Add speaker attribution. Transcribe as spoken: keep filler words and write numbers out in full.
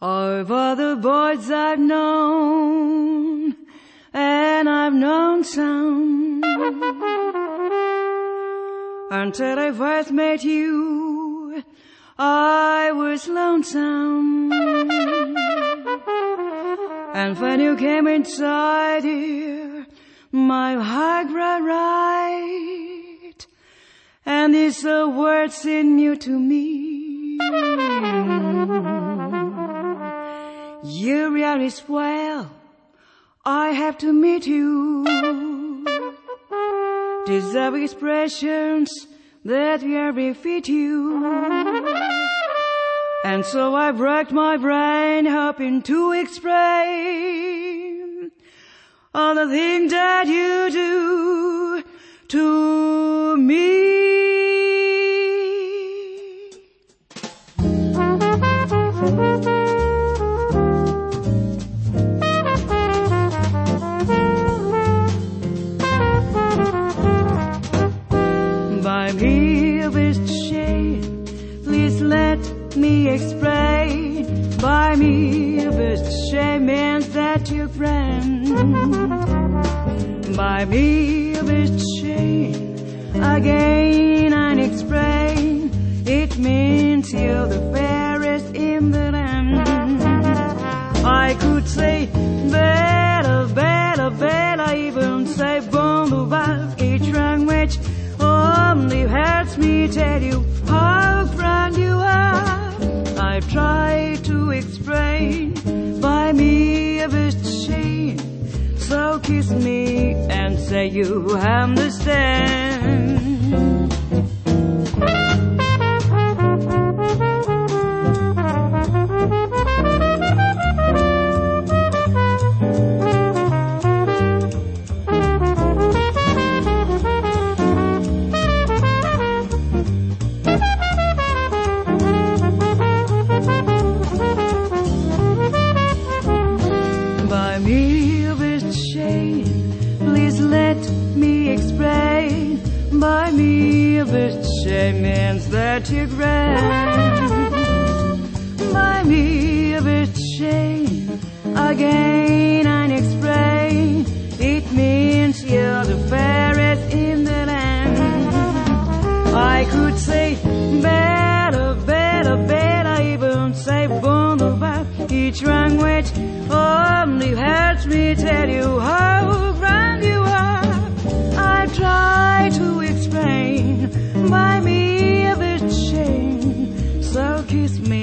Speaker 1: of all the boys I've known, and I've known some, until I first met you, I was lonesome. And when you came inside here, my heart grew right, and these are words seemed new to me. You really swell, I have to meet you. These are expressions that really fit you. And so I worked my brain hoping to explain all the things that you do to me. By me with shame, please let me explain. By me with shame means that you're friend. By me with shame, again I explain. It means you're the fairest in the land. I could say better, better, better, even say bon vibe. Each language only helps me tell you how grand you are. I try to explain by me with shame. So kiss me and say you understand. By me with shame, please let me explain. By me with shame means that you're grand. By me with shame, again I explain. It means you're the fairest in the land. I could say better, better, better, even say bon vibe. Each language only helps me tell you how grand you are. I try to explain by me with shame. So kiss me